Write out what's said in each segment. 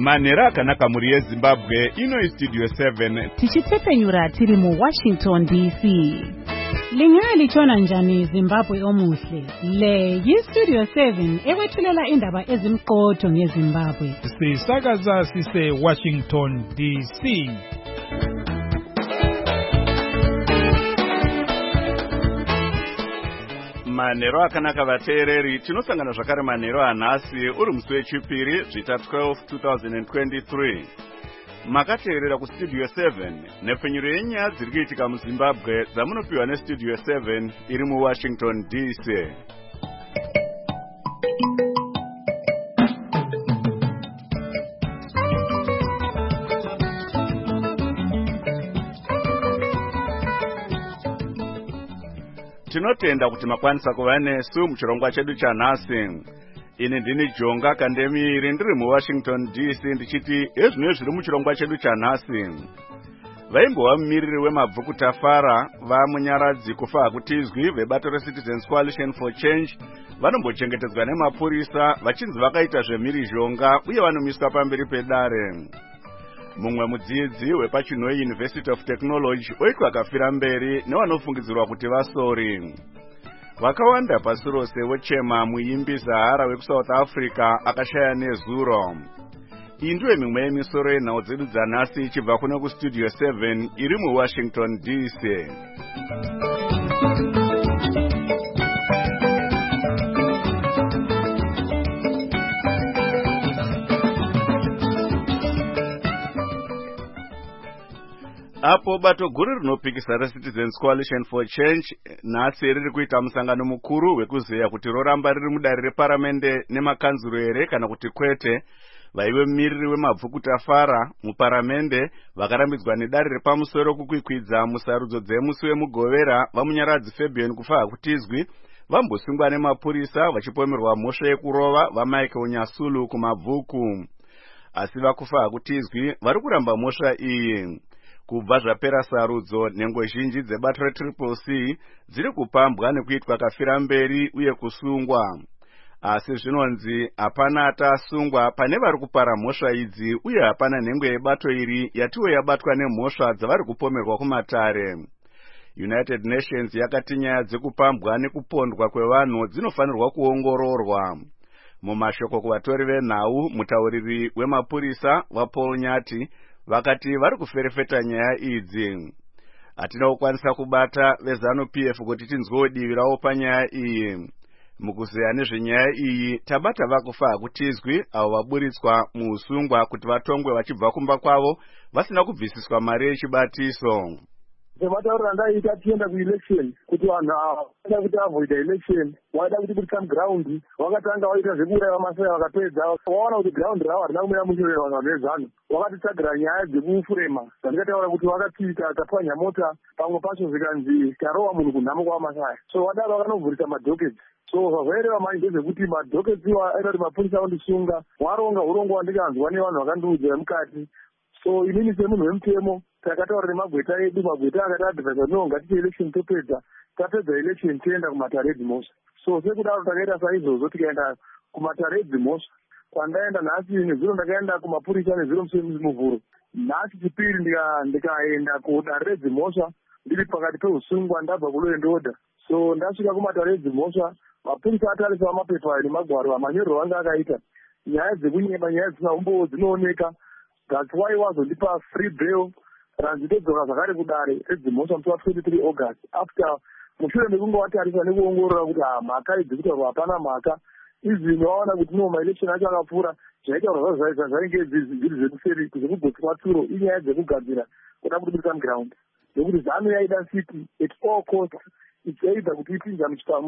Manhero akanaka muri yeZimbabwe, ino Studio 7. Tichitsepenyura tiri mu Washington DC. Lingalitshona njani Zimbabwe omuhle? Le yi-Studio 7 ewethulela indaba ezimqotho ngeZimbabwe. Sisakaza sise Washington DC. Manhero akanaka vateereri, tinosangana zvakare manhero anhasi uri musi wechipiri zvita 12 2023. Makateerera kuStudio 7 nepfenyuro yenyaya dziri kuitika muZimbabwe dzamunopiwa neStudio 7 iri muWashington DC. Tinotenda kuti makwanisa kuva nesu muchirongwa chedu chanhasi. Ini ndini Jonga Kandemiri ndiri muWashington DC ndichiti ezvino zviri muchirongwa chedu chanhasi. Vaimbova mumiriri wemabvuku Tafara vamunyaradzi kufa hakutizwi vebato reCitizens Coalition for Change vanombochengetedzwa nemapurisa vachinzi vakaita zvemhirizhonga uye vanomiswa pamberi pedare. Mumwe mudzidzi wepachinoi University of Technology oitwa akafira mberi nevanofungidzirwa kuti vasori. Vakawanda pasi rose vochema muimbi Zahara wekuSouth Africa akashaya nezuro. Iyi ndiyo mimwe yemisoro yenhau dzedu dzanhasi ichibva kuno kuStudio 7 iri muWashington DC. Apo bato guru rinopikisa reCitizens Coalition for Change nhasi riri kuita musangano mukuru wekuzeya kuti roramba riri mudare reparamende nemakanzuro here kana kuti kwete. Vaive mumiriri wemabvuku Tafara muparamende vakarambidzwa nedare repamusoro kukwikwidza musarudzo dzemusi wemugovera vamunyaradzi Fabian kufa hakutizwi vambosungwa nemapurisa vachipomerwa mhosva yekurova vaMike Unyasulu kumabvuku. Asi vakufa hakutizwi vari kuramba mhosva iyi. Kubva zvapera sarudzo, nhengo zhinji dzebato reCCC dziri kupambwa nekuitwa kafira mberi uye kusungwa. Asi zvinonzi hapana atasungwa pane vari kupara mhosva idzi uye hapana nhengo yebato iri yatiwo yabatwa nemhosva dzavari kupomerwa kumatare. United Nations yakati nyaya dzekupambwa nekupondwa kwevanhu dzinofanirwa kuongororwa. Mumashoko kuvatori venhau, mutauriri wemapurisa vaPaul Nyati vakati vari kuferefeta nyaya idzi. Hatina kukwanisa kubata veZANU-PF kuti tinzwewo divi ravo panyaya iyi. Mukuzeya nezvenyaya iyi tabata vakufa hakutizwi avo vaburitswa muusungwa kuti vatongwe vachibva kumba kwavo vasina kubvisiswa mari yechibatiso. Sematauriro andaita tienda kuelection kuti vanhu vaida kuti avoida election, vaida kuti buritsa ground, vakatanga vaita zvekuuraya vamasai vakapedza. Vaona kuti ground ravo harina kumira mushure vanhu vezano. Vakatitsvagira nyaya dzekufurema dzandikataura kuti vakatiita tapwanya mota pamwe pacho zvikanzi tarova munhu kunhamo kwavamasai. So vadaro vakanovhurisa madhoketi. So zvavaireva manje ndezvekuti madhoketi iwa aita kuti mapurisa vandisunga varonga urongo wandikanzwa nevanhu vakandiudza vemukati. So inini semunhu wemutemo takataura nemagweta edu, magweta akati advisa no ngatiite election topedza, tapedza election tienda kumatare edzimhosva. So sekudaro takaita saizvozvo tikaenda kumatare edzimhosva. Kwandaenda nhasi nezuro ndakaenda kumapurisa nezuro muvhuro. Nhasi chipiri ndikaenda kudare redzimhosva ndiri pakati peusungwa ndabva kuLaw and Order. So ndasvika kumatare edzimhosva, mapurisa atarisa mapepa nemagwaro amanyorero anga akaita. Nyaya dzekunyeba, nyaya dzisina umbowo dzinooneka. That's why wazondipa free bail. Ranzidedzoka zvakare kudare redzimhosva musi wa23 August after mushure mekunge watarisa nekuongorora kuti mhaka idzi kuti hapana mhaka. Izvino waona kuti no maelection acho akapfuura zvaitaurwa zvainge zviri zvekuseri zvekugotsa tsuro inyaya dzekugadzira kuda kuti buritsa muground nekuti ZANU yaida city at all costs it's either kuti ipinza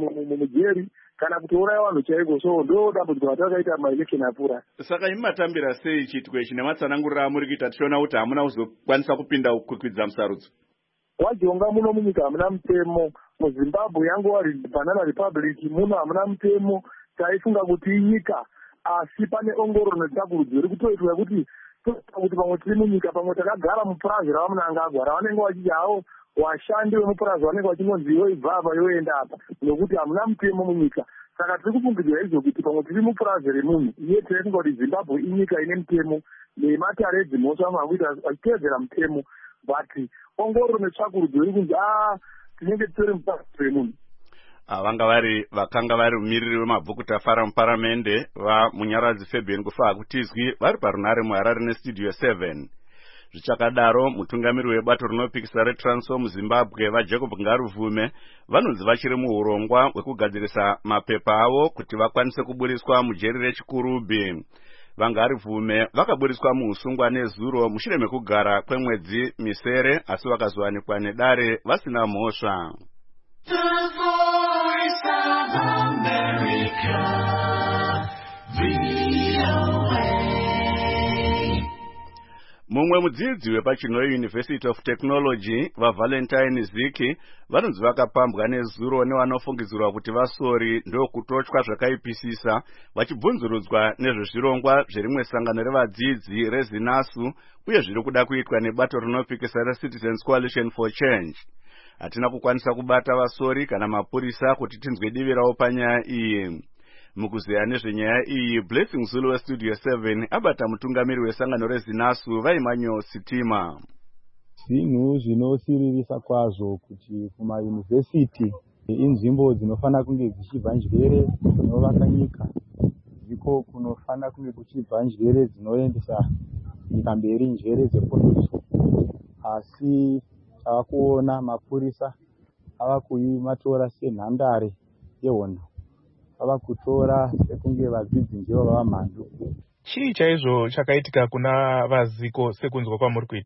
mujeri kana kuti uraya vanhu chaiko. So ndo dambudziko ratakaita maelection apfuura. Saka imatambira sei chitwe ichi nematsanangurira amuri kuita tichiona kuti hamuna kuzokwanisa kupinda kukwidza musarudzo? Wajonga muno munyika hamuna mutemo. MuZimbabwe yangova Banana Republic muno hamuna mutemo. Taifunga kuti inyika asi pane ongororo netsvakurudzo iri kutoitwa kuti pamwe tiri munyika pamwe takagara mupurazi ravamunanga agwara vanenge vachiti havo washandi vemupurazi vanenge vachingonzi yoibva apa yoenda apa nokuti hamuna mutemo munyika. saka tiri kufungidzira izvo kuti pamwe tiri mupurazi remunhu iye tinofunga kuti Zimbabwe inyika ine mutemo nematare edzimhosva amakuita achiteedzera mutemo, but ongororo netsvakurudzo iri kunzi tinenge titori mupurazi remunhu. vakanga vari mumiriri wemabhuku tafara muparamende vamunyaradzi Fabian Kufa Kutizwi vari parunare muHarare nestudio 7. Zvichakadaro mutungamiri webato rinopikisa reTransform muZimbabwe vaJacob Ngaruvume vanonzi vachiri muurongwa hwekugadzirisa mapepa avo kuti vakwanise kuburiswa mujeri reChikurubi. Vangaruvume vakaburiswa muusungwa nezuro mushure mekugara kwemwedzi misere asi vakazowanikwa nedare vasina mhosva. Mumwe mudzidzi wepachinoyi University of Technology vaValentine Ziki vanonzi vakapambwa nezuro nevanofungidzirwa kuti vasori ndokutotywa zvakaipisisa vachibvunzurudzwa nezvezvirongwa zverimwe sangano revadzidzi reZinasu uye zviri kuda kuitwa nebato rinopikisa reCitizens Coalition for Change. Hatina kukwanisa kubata vasori kana mapurisa kuti tinzwe divi ravo panyaya iyi. Mukuzeya nezvenyaya iyi, Blessing Zulu westudio 7 abata mutungamiri wesangano reZinasu Vaimanyo Sitima. Zvinhu zvinosiririsa kwazvo kuti kumayunivhesiti inzvimbo dzinofana kunge dzichibva njere dzinovaka nyika, ndiko kunofana kunge kuchibva njere dzinoendesa nyika mberi, njere dzepolitiki. Asi tavakuona mapurisa ava kuimatora senhandare yehondo, ava kutora sekunge vadzidzi ndivo vava mhandu. Chii chaizvo chakaitika kuna vaZiko sekunzwa kwamuri kuita?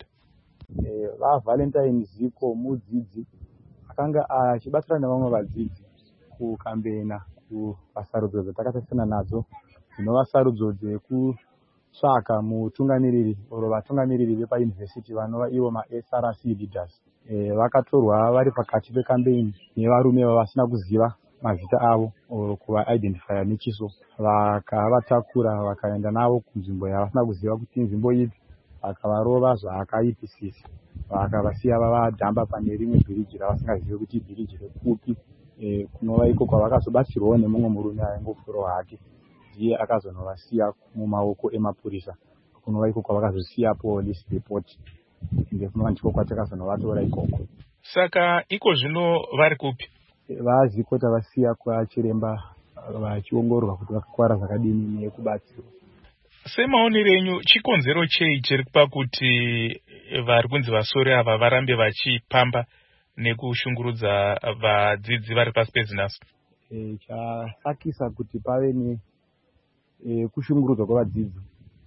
VaValentine Ziko mudzidzi akanga achibatsira nevamwe vadzidzi kukambena kuvasarudzo dzatakasiyana nadzo, dzinova sarudzo dzekutsvaka mutungamiriri oro vatungamiriri vepayunivhesiti vanova ivo maSRC leaders. Vakatorwa vari pakati pekambeni nevarume vavasina kuziva mazita avo oro kuva-identifya nechiso, vakavatakura vakaenda navo kunzvimbo yavasina kuziva kuti inzvimbo ipi, vakavarova zvakaipisisa, vakavasiya vavadhamba pane rimwe bhiriji ravasingazivi kuti bhiriji rekupi. Kunova iko kwavakazobatsirwawo nemumwe murume aingofurawo hake, ndiye akazonovasiya mumaoko emapurisa. Kunova iko kwavakazosiya police report, ende kunova ndiko kwatakazonovatora ikoko. Saka iko zvino vari kupi? VaZiko tavasiya kwachiremba vachiongororwa kuti vakakwara zvakadini nekubatsirwa. Semaonero enyu, chikonzero chei chiri kupa kuti vari kunzi vasori ava varambe vachipamba nekushungurudza vadzidzi vari pasi peZinasu? Chasakisa kuti pave nekushungurudzwa kwavadzidzi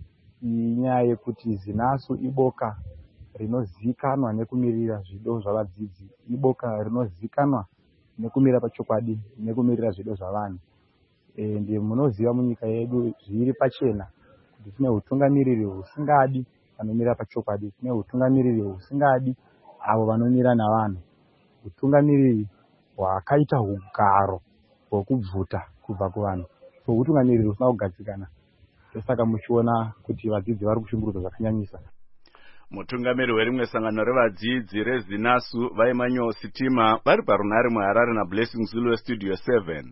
inyaya yekuti Zinasu iboka rinozikanwa nekumirira zvido zvavadzidzi, iboka rinozikanwa nekumira pachokwadi nekumirira zvido zvavanhu. Ende munoziva munyika yedu zviri pachena kuti tine utungamiriri husingadi vanomira pachokwadi, tine utungamiriri husingadi avo vanomira navanhu, utungamiriri hwakaita ugaro hwekubvuta kubva kuvanhu, so utungamiriri husina kugadzikana. Saka muchiona kuti vadzidzi vari kushungurudzwa zvakanyanyisa. Mutungamiri werimwe sangano revadzidzi reZinasu Vaimanyo Sitima vari parunare muHarare naBlessing Zulu westudio 7.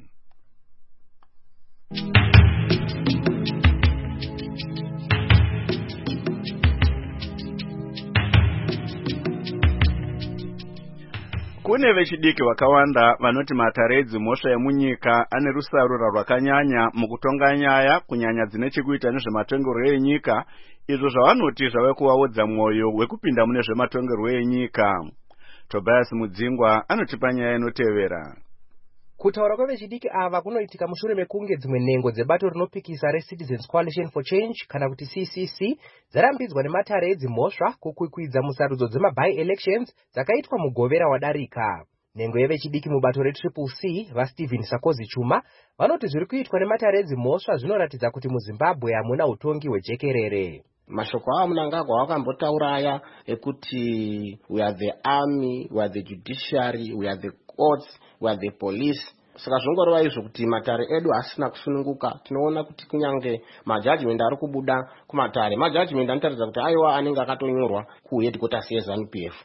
Kune vechidiki vakawanda vanoti matare edzimhosva emunyika ane rusarura rwakanyanya mukutonga nyaya kunyanya dzine chekuita nezvematongerwo enyika, izvo zvavanoti zvave kuvaodza mwoyo wekupinda mune zvematongerwo enyika. Tobias Mudzingwa anotipa nyaya inotevera. Kutaura kwevechidiki ava kunoitika mushure mekunge dzimwe nhengo dzebato rinopikisa reCitizens Coalition for Change kana kuti CCC dzarambidzwa nematare edzimhosva kukwikwidza musarudzo dzema-by-elections dzakaitwa mugovera wadarika. Nhengo yevechidiki mubato reCCC vaStephen Sakozi Chuma vanoti zviri kuitwa nematare edzimhosva zvinoratidza kuti muZimbabwe hamuna utongi hwejekerere. Mashoko avo Mnangagwa wakambotaura aya ekuti we are the army, we are the judiciary, we are the courts, we are the police. Saka zvongorova izvo kuti matare edu asina kusununguka. Tinoona kuti kunyange majudgment ari kubuda kumatare, majudgment anotaridza kuti aiwa anenge akatonyorwa kuheadquarters yeZANU-PF.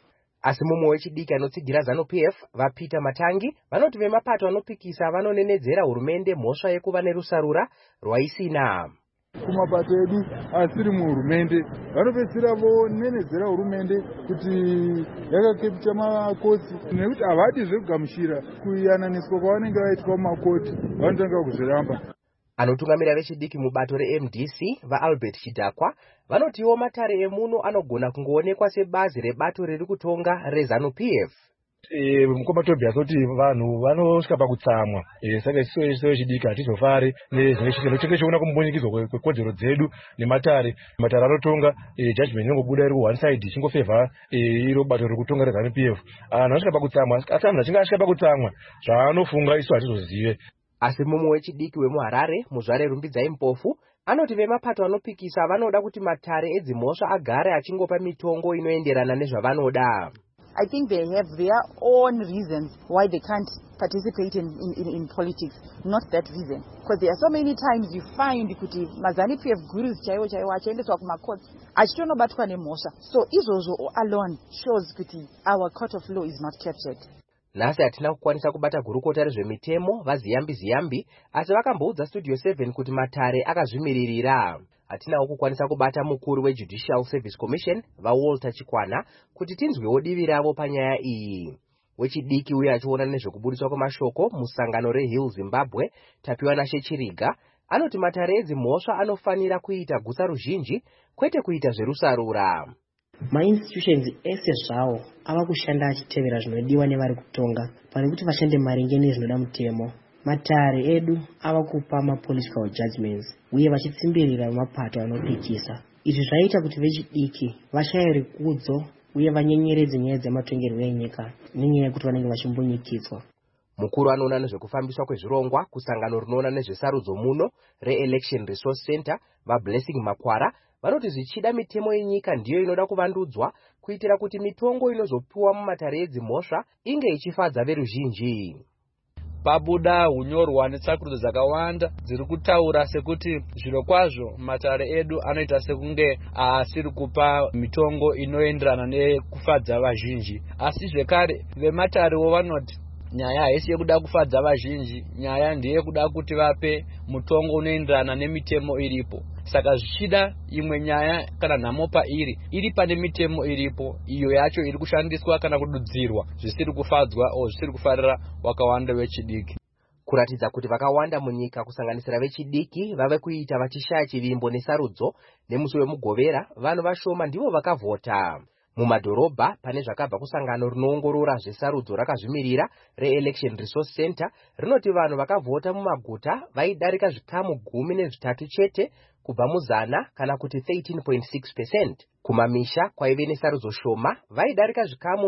Asi mumwe wechidiki anotsigira ZANU-PF vaPeter Matangi vanoti vemapato anopikisa vanonenedzera hurumende mhosva yekuva nerusarura rwaisina. Kumapato edu asiri muhurumende vanopedzisira vonenedzera hurumende kuti yakakepcha makoti nekuti havadi zvekugamuchira kuyananiswa kwavanenge vaitwa mumakoti vanotanga kuzviramba. Anotungamira vechidiki mubato reMDC vaAlbert Chidakwa vanotiwo matare emuno anogona kungoonekwa sebazi rebato riri kutonga reZANU-PF. Mukomatobias kuti vanhu vanosvika pakutsamwa saka isu vechidiki hatizofari nezvinenge kumubunikizwa kwekodzero dzedu nematare anotonga judgment inongobuda iri one side ichingofevha iro bato riri kutonga reZANU-PF. Vanhu vanosvika pakutsamwa asi vanhu vachinge asvika pakutsamwa zvaanofunga isu hatizozive. Asi mumwe wechidiki wemuHarare muzvare Rumbidzai Mpofu anoti vemapato anopikisa vanoda kuti matare edzimhosva agare achingopa mitongo inoenderana nezvavanoda. I think they have their own reasons why they can't participate in politics, not that reason. Because there are so many times you find kuti maZANU-PF gurus chaiwo achiendeswa kumacourts achitonobatwa nemhosva. So izvozvo alone shows kuti our court of law is not captured. Nhasi hatina kukwanisa kubata gurukota rezvemitemo vaZiyambi asi vakamboudza Studio 7 kuti matare akazvimiririra. Hatinawo kukwanisa kubata mukuru weJudicial Service Commission vaWalter Chikwana kuti tinzwewo divi ravo panyaya iyi. Wechidiki uye achiona nezvekubudiswa kwemashoko musangano reHill Zimbabwe Tapiwa Chiriga anoti matare edzimhosva anofanira kuita gusa ruzhinji kwete kuita zverusarura. Mainstitutions ese zvawo ava kushanda achitevera zvinodiwa nevari kutonga pane kuti vashande maringe nezvinoda mutemo. Matare edu ava kupa mapolitical judgments uye vachitsimbirira mapato anopikisa. Izvi zvaita kuti vechidiki vashaye rukudzo uye vanyenyeredze nyaya dzematongerwo enyika nenyaya yekuti vanenge vachimbonyikidzwa. Mukuru anoona nezvekufambiswa kwezvirongwa kusangano rinoona nezvesarudzo muno re-Election Resource Center vaBlessing Makwara vanoti zvichida mitemo yenyika ndiyo inoda kuvandudzwa kuitira kuti mitongo inozopiwa mumatare edzimhosva inge ichifadza veruzhinji. Pabuda hunyorwa netsakurudzo dzakawanda dziri kutaura sekuti zviro kwazvo matare edu anoita sekunge asiri kupa mitongo inoenderana nekufadza vazhinji. Asi zvekare vematarewo vanoti nyaya haisi yekuda kufadza vazhinji, nyaya ndiye kuda kuti vape mutongo unoenderana nemitemo iripo. Saka zvichida imwe nyaya kana nhamo iri pane mitemo iripo iyo yacho iri kushandiswa kana kududzirwa zvisiri kufadzwa o zvisiri kufarira wakawanda vechidiki. Kuratidza kuti vakawanda munyika kusanganisira vechidiki vave kuita vachishaya chivimbo nesarudzo nemusi wemugovera vanhu vashoma ndivo vakavhota. Mumadhorobha pane zvakabva kusangano rinoongorora zvesarudzo rakazvimirira re-Election Resource Center rinoti vanhu vakavhota mumaguta vaidarika zvikamu 13 chete kubva muzana kana kuti 13.6%. Kumamisha kwaive nesarudzo shoma vaidarika zvikamu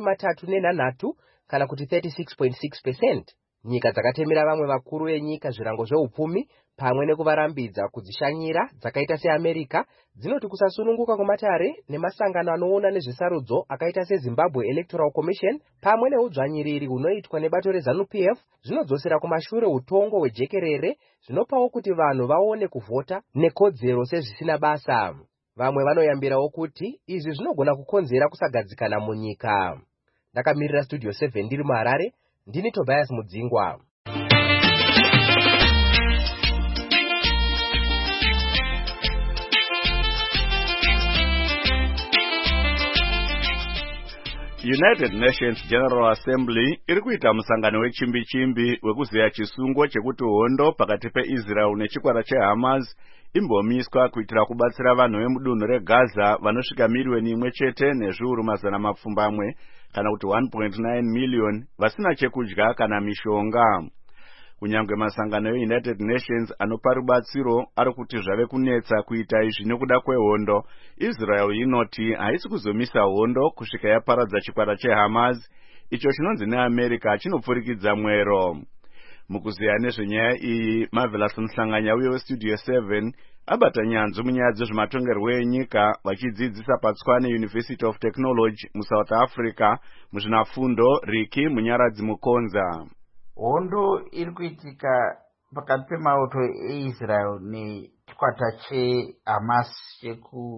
33 kana kuti 36.6%. Nyika dzakatemera vamwe vakuru venyika zvirango zveupfumi pamwe nekuvarambidza kudzishanyira dzakaita seAmerica dzinoti kusasununguka kwematare nemasangano anoona nezvesarudzo akaita seZimbabwe Electoral Commission pamwe neudzvanyiriri hunoitwa nebato reZANU-PF zvinodzosera kumashure utongo hwejekerere zvinopawo kuti vanhu vaone kuvhota nekodzero sezvisina basa. Vamwe vanoyambirawo kuti izvi zvinogona kukonzera kusagadzikana munyika. Ndakamirira Studio 7 ndiri muHarare, ndini Tobias Mudzingwa. United Nations General Assembly iri kuita musangano wechimbi-chimbi wekuzeya chisungo chekuti hondo pakati peIsrael nechikwara cheHamas imbomiswa kuitira kubatsira vanhu vemudunhu reGaza vanosvika miriyoni 1 chete nezviuru 200 kana kuti 1.9 million vasina chekudya kana mishonga. Kunyangwe masangano eUnited Nations anopa rubatsiro ari kuti zvave kunetsa kuita izvi nekuda kwehondo, Israel inoti haisi kuzomisa hondo kusvika yaparadza chikwara cheHamas, icho chinonzi neAmerica chinopfurikidza mwero. Mukuzeya nezvenyaya iyi, Marvelous Mhlanganya uye weStudio 7 abata nyanzvi munyaya dzezvematongerwo enyika vachidzidzisa paTswane University of Technology muSouth Africa muzvinafundo Riki Munyaradzi Mukonza. Hondo iri kuitika pakati pemauto eIsrael nechikwata cheHamas chekuIsrael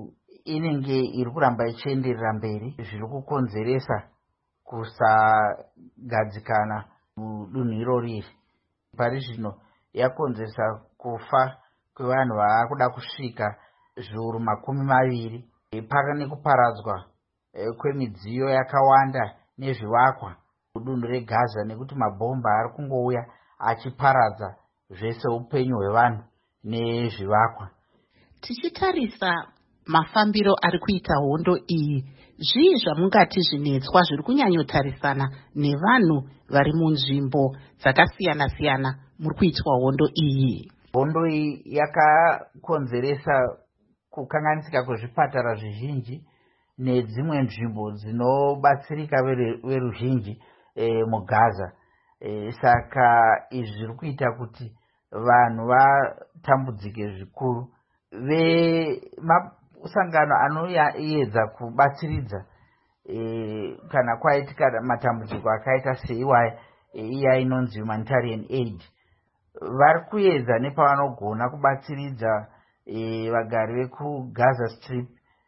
inenge iri kuramba ichienderera mberi, zviri kukonzeresa kusagadzikana mudunhu irori. Pari zvino yakonzeresa kufa kwevanhu vaakuda kusvika zviuru 20. Pane kuparadzwa kwemidziyo yakawanda nezvivakwa mudunhu reGaza, nekuti mabhomba ari kungouya achiparadza zvese upenyu hwevanhu nezvivakwa. Tichitarisa mafambiro ari kuita hondo iyi, zvii zvamungati zvinetswa zviri kunyanyotarisana nevanhu vari munzvimbo dzakasiyana-siyana muri kuitwa hondo iyi? Hondo iyi yakakonzeresa kukanganisika kwezvipatara zvizhinji nedzimwe nzvimbo dzinobatsirika veruzhinji muGaza. Saka izvi zviri kuita kuti vanhu vatambudzike zvikuru. Vemasangano anoedza kubatsiridza kana kwaitika matambudziko akaita seiwaya iya inonzi humanitarian aid, vari kuedza nepavanogona kubatsiridza vagari vekuGaza Strip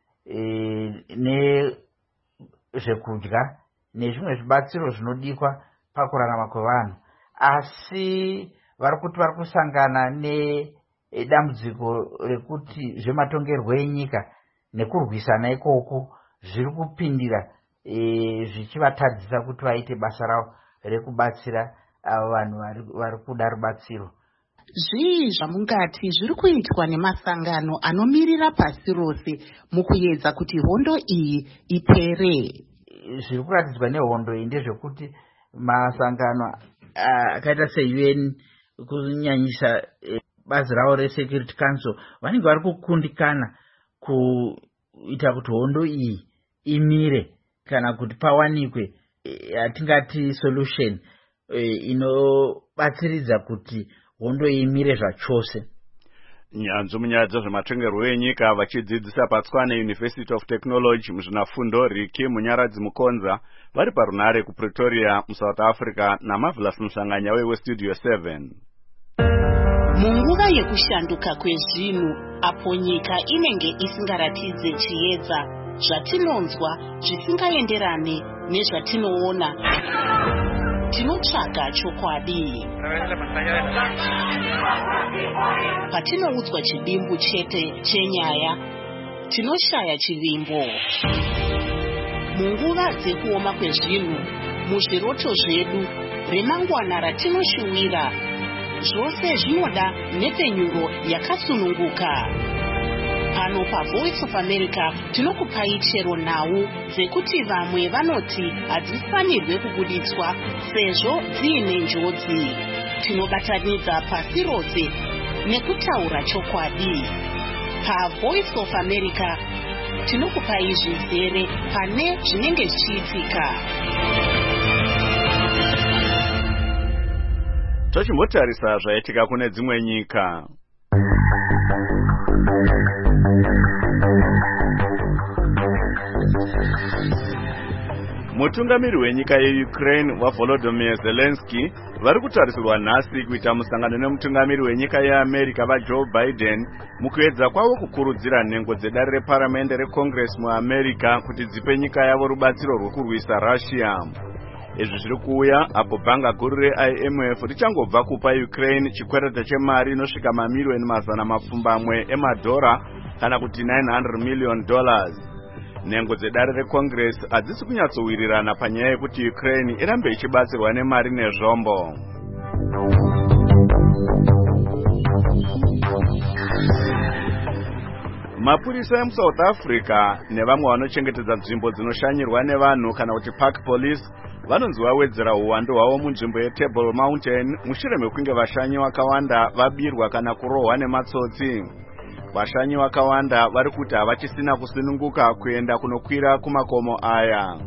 nezvekudya nezvimwe zvibatsiro zvinodikwa pakurarama kwevanhu. Asi vari kuti vari kusangana nedambudziko rekuti zvematongerwo enyika nekurwisana ikoko zviri kupindira zvichivatadzisa kuti vaite basa ravo rekubatsira avo vanhu vari kuda rubatsiro. Zvii zvamungati zviri kuitwa nemasangano anomirira pasi rose mukuedza kuti hondo iyi ipere? Zviri kuratidzwa nehondo iyi ndezvekuti masangano akaita seUN kunyanyisa bazi ravo reSecurity Council vanenge vari kukundikana kuita kuti hondo iyi imire kana kuti pawanikwe yatingati solution inobatsiridza kuti hondo imire zvachose. Nyanzvi munyaya dzezvematongerwo enyika vachidzidzisa paTswane University of Technology muzvinafundo Riki Munyaradzi Mukonza vari parunare kuPretoria muSouth Africa naMarvelous Musanganya weStudio 7. Munguva yekushanduka kwezvinhu apo nyika inenge isingaratidze chiedza, zvatinonzwa zvisingaenderane nezvatinoona, tinotsvaga chokwadi. Patinoudzwa chidimbu chete chenyaya, tinoshaya chivimbo. Munguva dzekuoma kwezvinhu, muzviroto zvedu, remangwana ratinoshuwira, zvose zvinoda nepenyuro yakasununguka. Pano paVoice of America tinokupai chero nhau dzekuti vamwe vanoti hadzifanirwe kubuditswa sezvo dziine njodzi. Tinobatanidza pasi rose nekutaura chokwadi. PaVoice of America tinokupai zvizere pane zvinenge zvichiitika. Tochimbotarisa zvaitika kune dzimwe nyika. Mutungamiri wenyika yeUkraine waVolodymyr Zelensky vari kutarisirwa nhasi kuita musangano nemutungamiri wenyika yeAmerica vaJoe Biden mukuedza kwavo kukurudzira nhengo dzedare reparamende reCongress muAmerica kuti dzipe nyika yavo rubatsiro rwekurwisa Russia. Izvi zviri kuuya apo bhanga guru reIMF richangobva kupa Ukraine chikwereti chemari inosvika mamiliyoni 200 emadhora kana kuti $900 million. Nhengo dzedare reCongress hadzisi kunyatsowirirana panyaya yekuti Ukraine irambe ichibatsirwa nemari nezvombo. Mapurisa emuSouth Africa nevamwe vanochengetedza nzvimbo dzinoshanyirwa nevanhu kana kuti park police vanonzi vawedzera uwandu hwavo munzvimbo yeTable Mountain mushure mekunge vashanyi vakawanda vabirwa kana kurohwa nematsotsi. Vashanyi vakawanda vari kuti havachisina kusununguka kuenda kunokwira kumakomo aya.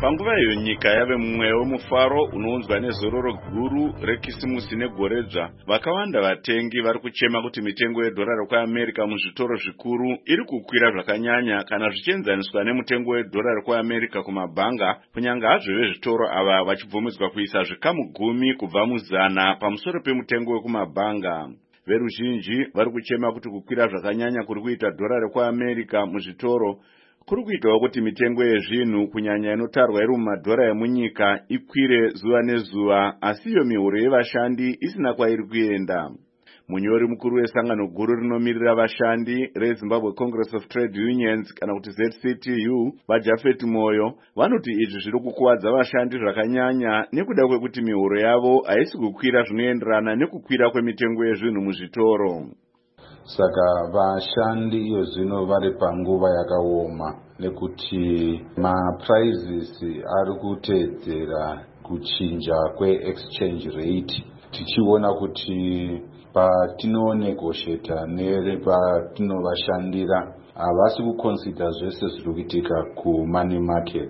Panguva iyo nyika yave mumwe wemufaro unounzwa nezororo guru rekisimusi negoredzva. Vakawanda vatengi vari kuchema kuti mitengo yedhora rekuAmerica muzvitoro zvikuru iri kukwira zvakanyanya kana zvichienzaniswa nemutengo wedhora rekuAmerica kumabhanga, kunyanga hazvo vezvitoro ava vachibvumidzwa kuisa zvikamu 10 kubva muzana pamusoro pemutengo wekumabhanga. Veruzhinji vari kuchema kuti kukwira zvakanyanya kuri kuita dhora rekuAmerica muzvitoro kuri kuitawo kuti mitengo yezvinhu kunyanya inotarwa iri mumadhora emunyika ikwire zuva nezuva, asi iyo mihoro yevashandi isina kwairi kuenda. Munyori mukuru wesangano guru rinomirira vashandi reZimbabwe Congress of Trade Unions kana kuti ZCTU, vaJafet Moyo, vanoti izvi zviri kukuwadza vashandi zvakanyanya nekuda kwekuti mihoro yavo haisi kukwira zvinoenderana nekukwira kwemitengo yezvinhu muzvitoro. Saka vashandi iyo zvino vari panguva yakaoma nekuti maprizes ari kuteedzera kuchinja kweexchange rate, tichiona kuti patinonegotiata nepatinovashandira havasi kuconsider zvese zviri kuitika kumoney market,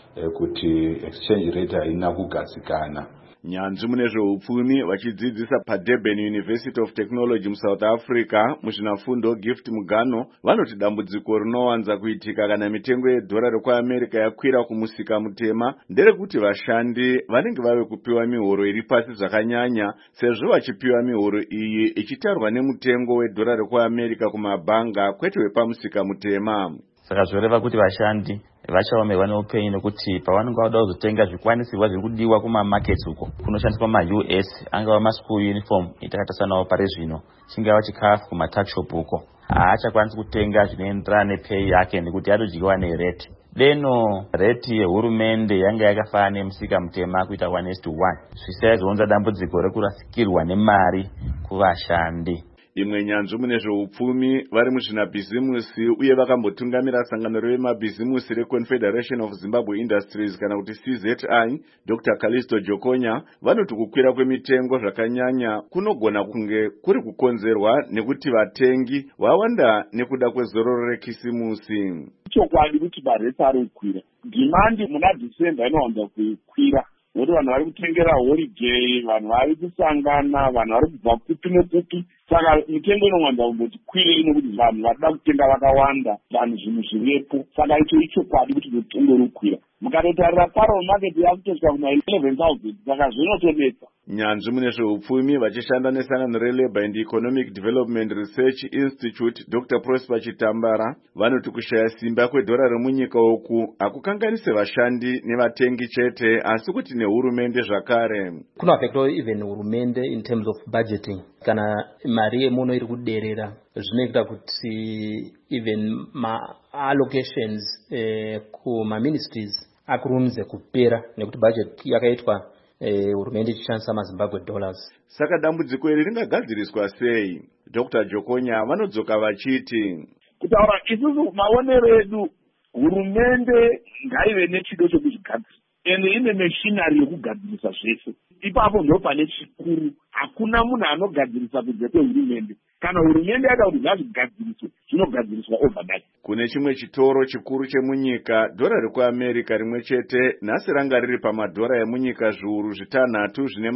kuti exchange rate haina kugadzikana. Nyanzvi mune zveupfumi vachidzidzisa paDurban University of Technology muSouth Africa muzvinafundo Gift Mugano vanoti dambudziko rinowanza kuitika kana mitengo yedhora rekuAmerica yakwira kumusika mutema nderekuti vashandi vanenge vave kupiwa mihoro iri pasi zvakanyanya, sezvo vachipiwa mihoro iyi ichitarwa nemutengo wedhora rekuAmerica kumabhanga kwete wepamusika mutema. Saka zvoreva kuti vashandi vachaomerwa neupenyu nekuti pavanenge vada kuzotenga zvikwanisirwa zviri kudiwa kumamaketi uko kunoshandiswa maUS, angava maschool uniform itakatasanawo pari zvino, chingava chikafu kumatakshop uko, haachakwanisi kutenga zvinoenderana nepei yake nekuti atodyiwa nereti. Deno reti yehurumende yanga yakafanana nemusika mutema kuita 1:1, zvisaizounza dambudziko rekurasikirwa nemari kuvashandi. Imwe nyanzvi mune zveupfumi vari muzvinabhizimusi uye vakambotungamira sangano remabhizimusi reConfederation of Zimbabwe Industries kana kuti CZI, Dr. Callisto Jokonya, vanoti kukwira kwemitengo zvakanyanya kunogona kunge kuri kukonzerwa nekuti vatengi vawanda nekuda kwezororo rekisimusi. Chokwadi kuti mareti ari kukwira, dhimandi muna December inowanza kukwira nokuti vanhu vari kutengera holiday, vanhu vari kusangana, vanhu vari kubva kupi nekupi. Saka mitengo inowanza kumboti kwire nekuti vanhu varida kutenga vakawanda, vanhu zvinhu zvirepo. Saka ichokwadi kuti mitengo iri kukwira. Mukatotarira paro market yakutosvika kuna 11,000, saka zvinotonetsa. Nyanzvi mune zveupfumi vachishanda nesangano reLabour and Economic Development Research Institute, Dr. Prosper Chitambara, vanoti kushaya simba kwedhora remunyika uku hakukanganise vashandi nevatengi chete, asi kuti nehurumende zvakare. Kunoaffecta even hurumende in terms of budgeting. Kana mari yemuno iri kuderera, zvinoita kuti even ma-allocations kuma-ministries akurumidze kupera nekuti budget yakaitwa hurumende ichishandisa maZimbabwe dollars. Saka dambudziko iri ringagadziriswa sei? Dr. Jokonya vanodzoka vachiti, kutaura isusu maonero edu, hurumende ngaive nechido chekuzvigadzira ende ine machinery yokugadzirisa zvese. Ipapo ndo pane chikuru, hakuna munhu anogadzirisa kunze kwehurumende. Kana hurumende yada kuti ngazvigadziriswe, zvinogadziriswa overnight. Kune chimwe chitoro chikuru chemunyika, dhora rekuAmerica rimwe chete nhasi ranga riri pamadhora emunyika zviuru 6 zvine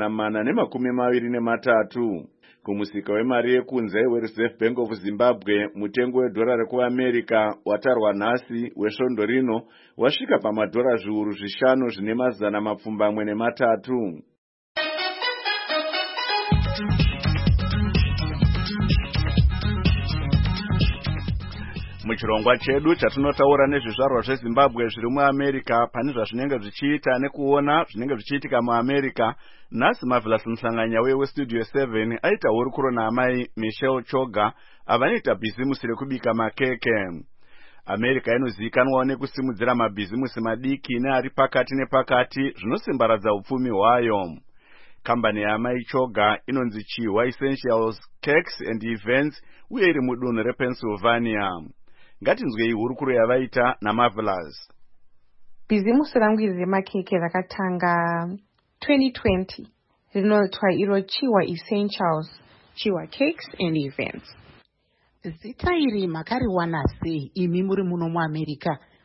423. Kumusika wemari yekunze weReserve Bank of Zimbabwe, mutengo wedhora rekuAmerica watarwa nhasi wesvondo rino wasvika pamadhora zviuru 5 zvine 403. Muchirongwa chedu chatinotaura nezvizvarwa zveZimbabwe zviri muAmerica pane zvazvinenge zvichiita nekuona zvinenge zvichiitika muAmerica. Nhasi Marvelous Mhlanganya weStudio 7 aita hurukuro naamai Michelle Choga avanoita bhizimusi rekubika makeke. America inozivikanwawo nekusimudzira mabhizimusi madiki neari pakati nepakati zvinosimbaradza upfumi hwayo. Kambani yaamai Choga inonzi Chihwa Essentials Cakes and Events uye iri mudunhu rePennsylvania. Ngatinzwei hurukuro yavaita naMarvelous. Bhizimusi rangu iri remakeke rakatanga 2020, rinotwa iro Chihwa Essentials, Chihwa Cakes and Events. Zita iri makariwana sei imi muri muno muAmerica?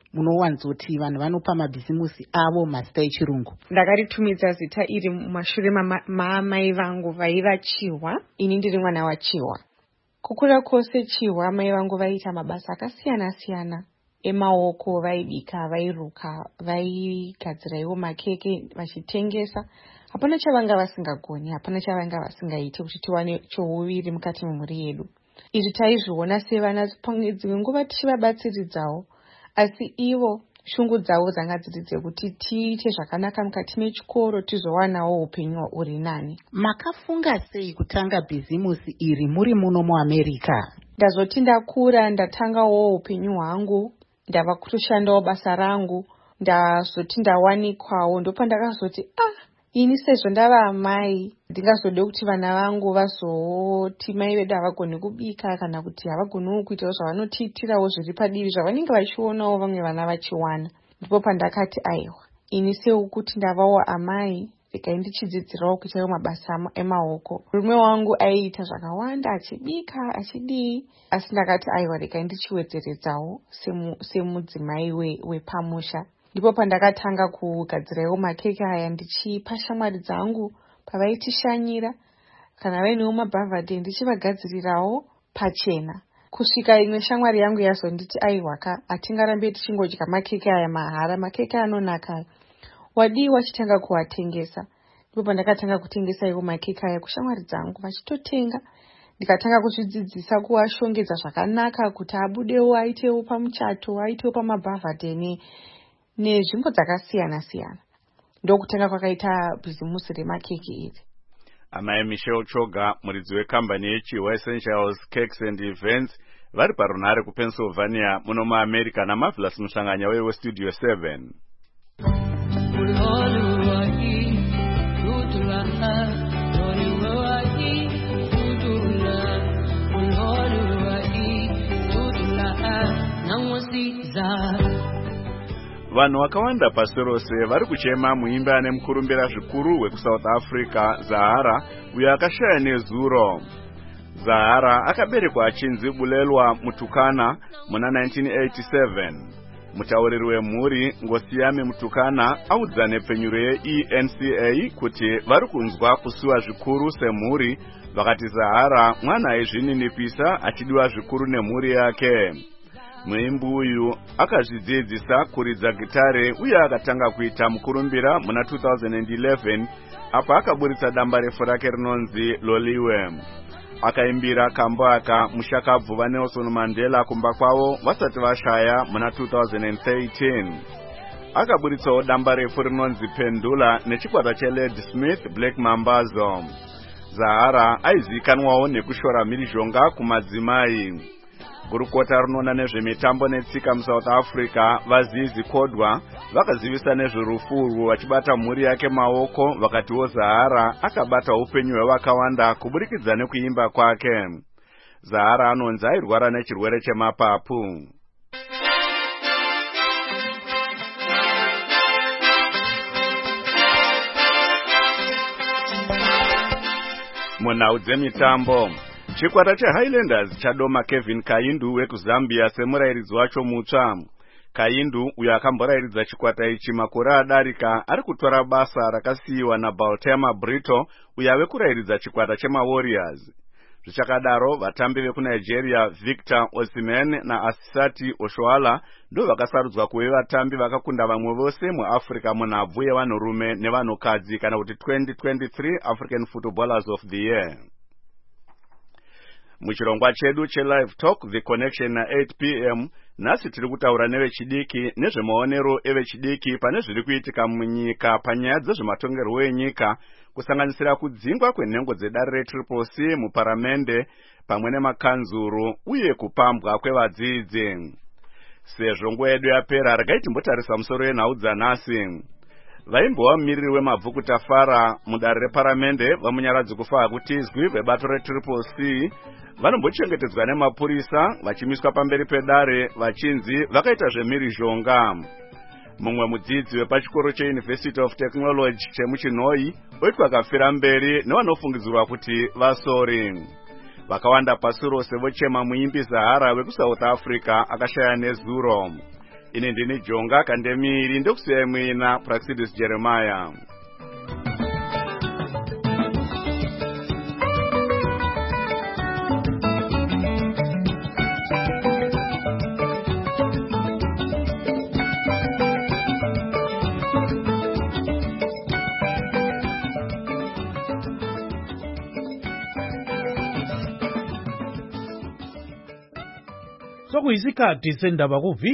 munowanzoti vanhu vanopa mabhizimusi avo mazita echirungu? Ndakaritumidza zita iri mumashure maamai vangu vaiva Chihwa, ini ndiri mwana waChihwa. Kukura kwose Chihwa mai vangu vaiita mabasa akasiyana-siyana emaoko, vaibika, vairuka, vaigadzira iwo makeke vachitengesa. Hapana chavanga vasingagoni, hapana chavanga vasingaiti kuti tiwane chouviri mukati memhuri yedu. Izvi taizviona sevana dzimwe nguva tichivabatsiridzawo, asi ivo shungu dzavo dzanga dziri dzekuti tiite zvakanaka mukati mechikoro tizowanawo upenyu uri nani. Makafunga sei kutanga bhizimusi iri muri muno muAmerica? Ndazoti ndakura ndatangawo upenyu hwangu, ndava kutoshandawo basa rangu, ndazoti ndawanikwawo, ndopandakazoti ini sezvo ndava amai ndingazode kuti vana vangu vazoti mai vedu havagoni kubika kana kuti havagoniwo kuitawo zvavanotiitirawo zviri padivi zvavanenge vachionawo vamwe vana vachiwana. Ndipo pandakati aiwa, ini seukuti ndavawo amai regai ndichidzidzirawo kuitawo mabasa emaoko. Murume wangu aiita zvakawanda, achibika achidii, asi ndakati aiwa regai ndichiwedzeredzawo semudzimai wepamusha. Ndipo pandakatanga kugadzirawo makeke aya ndichipa shamwari dzangu pavaitishanyira, kana vainewo mabhavhadhe ndichivagadzirirawo pachena. Kusvika imwe shamwari yangu yazonditi aiwaka, hatingarambe tichingodya makeke aya mahara, makeke anonaka, wadii wachitanga kuwatengesa. Ndipo pandakatanga kutengesa iwo makeke aya kushamwari dzangu vachitotenga. Ndikatanga kuzvidzidzisa kuashongedza zvakanaka kuti abudewo aitewo pamuchato, aitewo pamabhavhadhe nezvimbo dzakasiyana-siyana. Ndokutanga kwakaita bhizimusi remakeke iri. Amai Michelle Choga, muridzi wekambani yeChihwa Essentials Cakes and Events, vari parunhare kuPennsylvania muno muAmerica naMarvelous Muhlanganya weStudio 7. Vanhu vakawanda pasi rose vari kuchema muimbi ane mukurumbira zvikuru wekuSouth Africa, Zahara, uyo akashaya nezuro. Zahara akaberekwa achinzi Bulelwa Mutukana muna 1987. Mutauriri wemhuri Ngosiyami Mutukana audza nepfenyuro yeENCA kuti vari kunzwa kusuwa zvikuru semhuri, vakati Zahara mwana aizvininipisa achidiwa zvikuru nemhuri yake. Muimbi uyu akazvidzidzisa kuridza gitare uye akatanga kuita mukurumbira muna 2011 apa akaburitsa damba refu rake rinonzi Loliwe. Akaimbira kambo aka mushakabvu vaNelson Mandela kumba kwavo vasati vashaya muna 2013. Akaburitsawo damba refu rinonzi Pendula nechikwata cheLady Smith Black Mambazo. Zahara aizikanwawo nekushora mhirizhonga kumadzimai. Gurukota rinoona nezvemitambo netsika muSouth Africa vaZizi Kodwa vakazivisa nezverufu vachibata mhuri yake maoko, vakatiwo Zahara akabata upenyu hwevakawanda kuburikidza nekuimba kwake. Zahara anonzi airwara nechirwere chemapapu. Munhau dzemitambo, chikwata cheHighlanders chadoma Kevin Kaindu wekuZambia semurairidzi wacho mutsva. Kaindu, uyo akamborairidza chikwata ichi makore adarika, ari kutora basa rakasiyiwa naBaltema Brito, uyo ave kurairidza chikwata chemaWarriors. Zvichakadaro, vatambi vekuNigeria Victor Osimhen naAsisati Oshoala ndo vakasarudzwa kuve vatambi vakakunda vamwe vose muAfrica munhabvu yevanhurume nevanhukadzi kana kuti 2023 African Footballers of the Year. Muchirongwa chedu cheLive Talk The Connection na 8 p.m. nasi tiri kutaura nevechidiki nezvemaonero evechidiki pane zviri kuitika munyika panyaya dzezvematongerwo enyika, kusanganisira kudzingwa kwenhengo dzedare reCCC muparamende pamwe nemakanzuru uye kupambwa kwevadzidzi. Sezvo nguva yedu yapera, regai timbotarisa musoro wenhau dzanhasi. Vaimbova mumiriri wemabvuku Tafara mudare reparamende vamunyaradzi kufa hakutizwi vebato reCCC vanombochengetedzwa nemapurisa vachimiswa pamberi pedare vachinzi vakaita zvemhirizhonga. Mumwe mudzidzi wepachikoro cheUniversity of Technology chemuChinhoi oitwa akafira mberi nevanofungidzirwa kuti vasori. Vakawanda pasi rose vochema muimbi Zahara wekuSouth Africa akashaya nezuro. ine ndini Jonga Kandemiri ndokusiyai mwina Praxidis Jeremiah. Sokuyisikhathi sendaba